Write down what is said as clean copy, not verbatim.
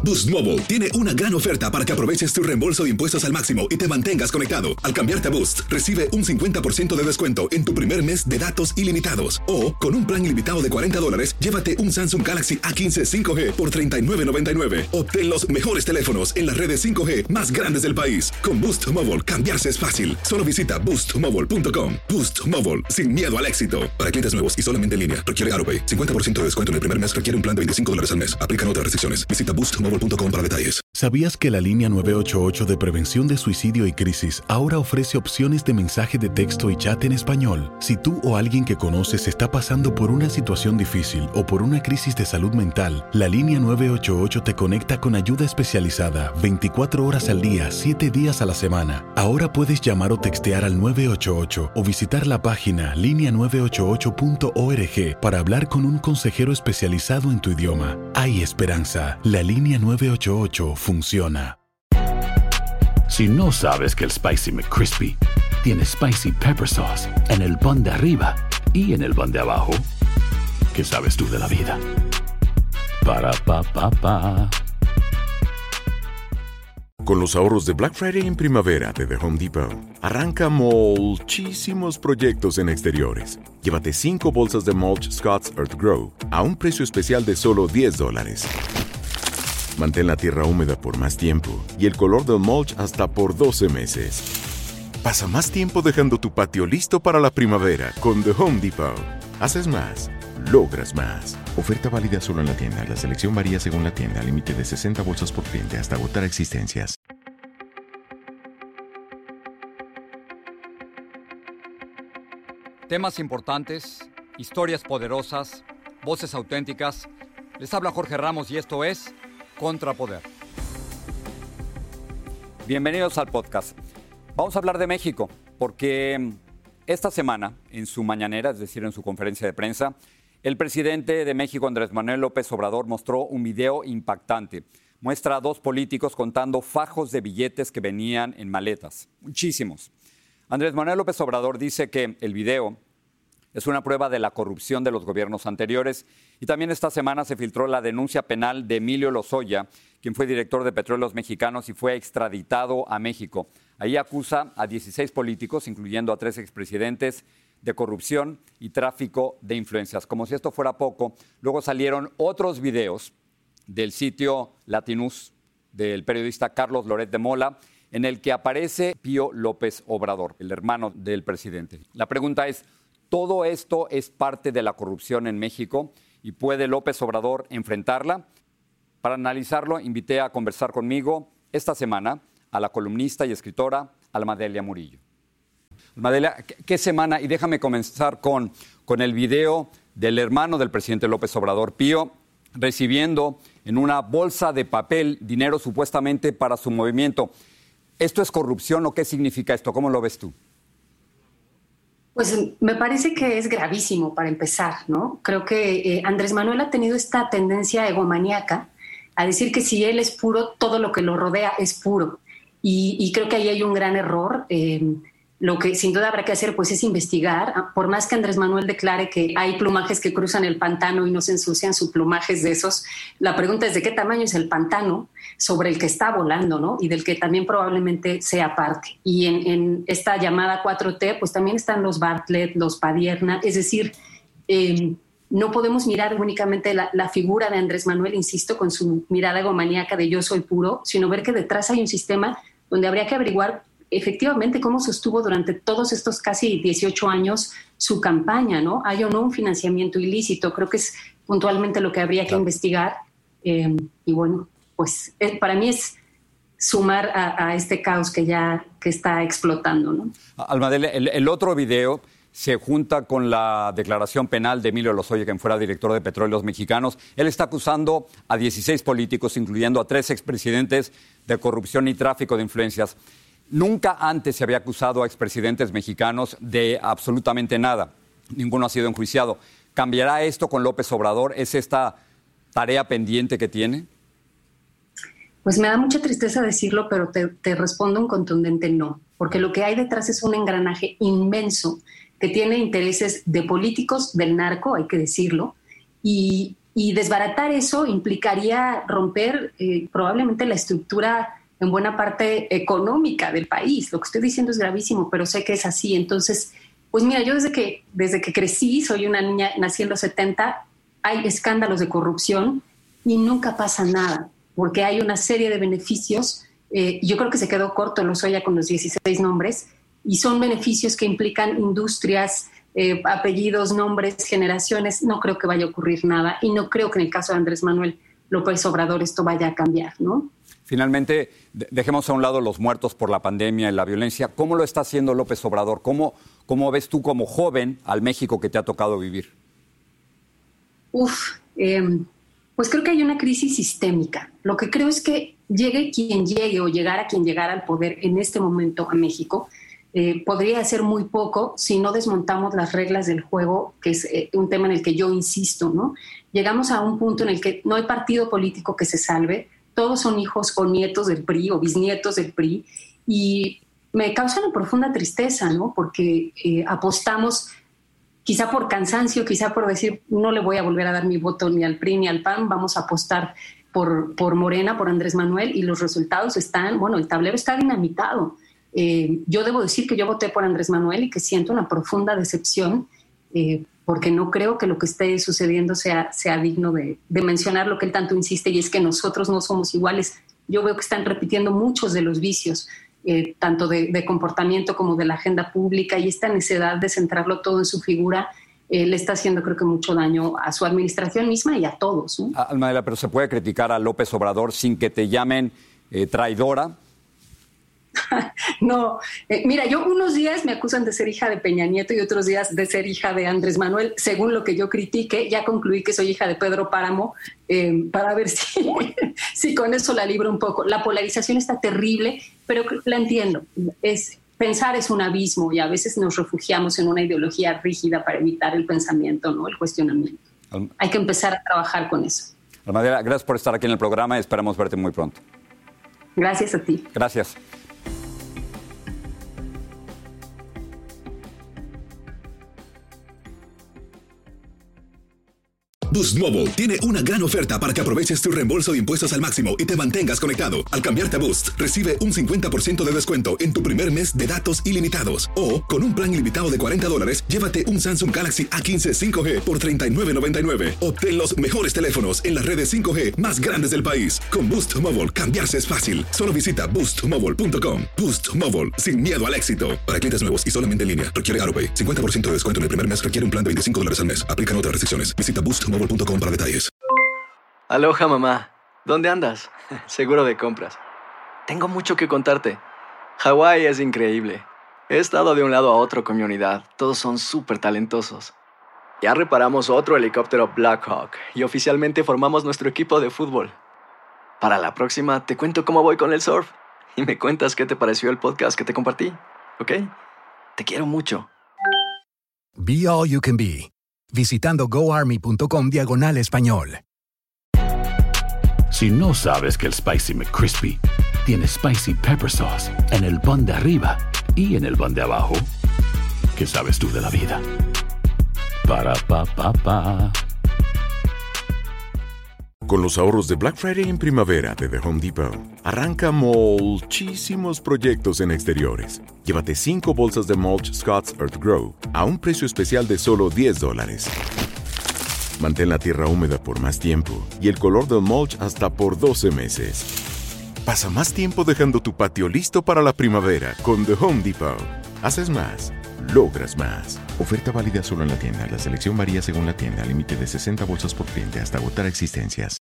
Boost Mobile tiene una gran oferta para que aproveches tu reembolso de impuestos al máximo y te mantengas conectado. Al cambiarte a Boost, recibe un 50% de descuento en tu primer mes de datos ilimitados. O, con un plan ilimitado de $40, llévate un Samsung Galaxy A15 5G por $39.99. Obtén los mejores teléfonos en las redes 5G más grandes del país. Con Boost Mobile, cambiarse es fácil. Solo visita boostmobile.com. Boost Mobile, sin miedo al éxito. Para clientes nuevos y solamente en línea, requiere AroPay. 50% de descuento en el primer mes requiere un plan de $25 al mes. Aplican otras restricciones. Visita boostmobile.com para detalles. ¿Sabías que la línea 988 de prevención de suicidio y crisis ahora ofrece opciones de mensaje de texto y chat en español? Si tú o alguien que conoces está pasando por una situación difícil o por una crisis de salud mental, la línea 988 te conecta con ayuda especializada 24 horas al día, 7 días a la semana. Ahora puedes llamar o textear al 988 o visitar la página linea988.org para hablar con un consejero especializado en tu idioma. Hay esperanza. La línea 988 funciona. Si no sabes que el Spicy McCrispy tiene Spicy Pepper Sauce en el pan de arriba y en el pan de abajo, ¿qué sabes tú de la vida? Para, pa, pa, pa. Con los ahorros de Black Friday en primavera de The Home Depot, arranca muchísimos proyectos en exteriores. Llévate 5 bolsas de mulch Scott's Earth Grow a un precio especial de solo $10. Mantén la tierra húmeda por más tiempo y el color del mulch hasta por 12 meses. Pasa más tiempo dejando tu patio listo para la primavera con The Home Depot. Haces más, logras más. Oferta válida solo en la tienda. La selección varía según la tienda. Límite de 60 bolsas por cliente hasta agotar existencias. Temas importantes, historias poderosas, voces auténticas. Les habla Jorge Ramos y esto es Contrapoder. Bienvenidos al podcast. Vamos a hablar de México porque esta semana, en su mañanera, es decir, en su conferencia de prensa, el presidente de México, Andrés Manuel López Obrador, mostró un video impactante. Muestra a 2 políticos contando fajos de billetes que venían en maletas. Muchísimos. Andrés Manuel López Obrador dice que el video es una prueba de la corrupción de los gobiernos anteriores y también esta semana se filtró la denuncia penal de Emilio Lozoya, quien fue director de Petróleos Mexicanos y fue extraditado a México. Ahí acusa a 16 políticos, incluyendo a 3 expresidentes, de corrupción y tráfico de influencias. Como si esto fuera poco, luego salieron otros videos del sitio Latinus del periodista Carlos Loret de Mola, en el que aparece Pío López Obrador, el hermano del presidente. La pregunta es, ¿todo esto es parte de la corrupción en México y puede López Obrador enfrentarla? Para analizarlo, invité a conversar conmigo esta semana a la columnista y escritora Almadelia Murillo. Almadelia, ¿qué semana? Y déjame comenzar con el video del hermano del presidente López Obrador, Pío, recibiendo en una bolsa de papel dinero supuestamente para su movimiento. ¿Esto es corrupción o qué significa esto? ¿Cómo lo ves tú? Pues me parece que es gravísimo para empezar, ¿no? Creo que Andrés Manuel ha tenido esta tendencia egomaníaca a decir que si él es puro, todo lo que lo rodea es puro. Y creo que ahí hay un gran error. Lo que sin duda habrá que hacer pues es investigar. Por más que Andrés Manuel declare que hay plumajes que cruzan el pantano y no se ensucian sus plumajes de esos, la pregunta es de qué tamaño es el pantano sobre el que está volando, ¿no? Y del que también probablemente sea parte. Y en esta llamada 4T pues también están los Bartlett, los Padierna, es decir, no podemos mirar únicamente la figura de Andrés Manuel, insisto, con su mirada egomaníaca de yo soy puro, sino ver que detrás hay un sistema donde habría que averiguar efectivamente cómo sostuvo durante todos estos casi 18 años su campaña, ¿no? ¿Hay o no un financiamiento ilícito? Creo que es puntualmente lo que habría que investigar. Y bueno, pues para mí es sumar a este caos que está explotando, ¿no? Almadelia, el otro video se junta con la declaración penal de Emilio Lozoya, quien fuera director de Petróleos Mexicanos. Él está acusando a 16 políticos, incluyendo a 3 expresidentes, de corrupción y tráfico de influencias. Nunca antes se había acusado a expresidentes mexicanos de absolutamente nada. Ninguno ha sido enjuiciado. ¿Cambiará esto con López Obrador? ¿Es esta tarea pendiente que tiene? Pues me da mucha tristeza decirlo, pero te respondo un contundente no. Porque lo que hay detrás es un engranaje inmenso que tiene intereses de políticos, del narco, hay que decirlo, y Y desbaratar eso implicaría romper probablemente la estructura en buena parte económica del país. Lo que estoy diciendo es gravísimo, pero sé que es así. Entonces, pues mira, yo desde que crecí, soy una niña, nací en los 70, hay escándalos de corrupción y nunca pasa nada, porque hay una serie de beneficios. Yo creo que se quedó corto Lozoya con los 16 nombres, y son beneficios que implican industrias, apellidos, nombres, generaciones. No creo que vaya a ocurrir nada, y no creo que en el caso de Andrés Manuel López Obrador esto vaya a cambiar, ¿no? Finalmente, dejemos a un lado los muertos por la pandemia y la violencia. ¿Cómo lo está haciendo López Obrador? ¿Cómo ves tú como joven al México que te ha tocado vivir? Pues creo que hay una crisis sistémica. Lo que creo es que llegue quien llegue o llegara quien llegara al poder en este momento a México, podría hacer muy poco si no desmontamos las reglas del juego, que es un tema en el que yo insisto, ¿no? Llegamos a un punto en el que no hay partido político que se salve, todos son hijos o nietos del PRI o bisnietos del PRI, y me causa una profunda tristeza, ¿no? Porque apostamos, quizá por cansancio, quizá por decir no le voy a volver a dar mi voto ni al PRI ni al PAN, vamos a apostar por Morena, por Andrés Manuel, y los resultados están, bueno, el tablero está dinamitado. Yo debo decir que yo voté por Andrés Manuel y que siento una profunda decepción, porque no creo que lo que esté sucediendo sea digno de mencionar lo que él tanto insiste, y es que nosotros no somos iguales. Yo veo que están repitiendo muchos de los vicios, tanto de comportamiento como de la agenda pública, y esta necesidad de centrarlo todo en su figura le está haciendo, creo que, mucho daño a su administración misma y a todos, ¿no? Alma Adela, pero ¿se puede criticar a López Obrador sin que te llamen traidora? No, mira, yo unos días me acusan de ser hija de Peña Nieto y otros días de ser hija de Andrés Manuel, según lo que yo critique. Ya concluí que soy hija de Pedro Páramo, para ver si con eso la libro un poco. La polarización está terrible, pero la entiendo. Pensar es un abismo, y a veces nos refugiamos en una ideología rígida para evitar el pensamiento, ¿no? El cuestionamiento. Hay que empezar a trabajar con eso. Alma Adela, gracias por estar aquí en el programa y esperamos verte muy pronto. Gracias a ti. Gracias. Boost Mobile tiene una gran oferta para que aproveches tu reembolso de impuestos al máximo y te mantengas conectado. Al cambiarte a Boost, recibe un 50% de descuento en tu primer mes de datos ilimitados. O, con un plan ilimitado de $40, llévate un Samsung Galaxy A15 5G por $39.99. Obtén los mejores teléfonos en las redes 5G más grandes del país. Con Boost Mobile, cambiarse es fácil. Solo visita boostmobile.com. Boost Mobile, sin miedo al éxito. Para clientes nuevos y solamente en línea, requiere AutoPay. 50% de descuento en el primer mes requiere un plan de $25 al mes. Aplican otras restricciones. Visita boostmobile.com para detalles. Aloha, mamá. ¿Dónde andas? Seguro de compras. Tengo mucho que contarte. Hawái es increíble. He estado de un lado a otro con mi unidad. Todos son súper talentosos. Ya reparamos otro helicóptero Blackhawk y oficialmente formamos nuestro equipo de fútbol. Para la próxima te cuento cómo voy con el surf y me cuentas qué te pareció el podcast que te compartí, ¿ok? Te quiero mucho. Be All You Can Be, visitando goarmy.com/español. Si no sabes que el Spicy McCrispy tiene Spicy Pepper Sauce en el pan de arriba y en el pan de abajo, ¿qué sabes tú de la vida? Para, pa, pa, pa. Con los ahorros de Black Friday en primavera de The Home Depot, arranca muchísimos proyectos en exteriores. Llévate 5 bolsas de mulch Scott's Earth Grow a un precio especial de solo $10. Mantén la tierra húmeda por más tiempo y el color del mulch hasta por 12 meses. Pasa más tiempo dejando tu patio listo para la primavera con The Home Depot. Haces más, logras más. Oferta válida solo en la tienda. La selección varía según la tienda. Límite de 60 bolsas por cliente hasta agotar existencias.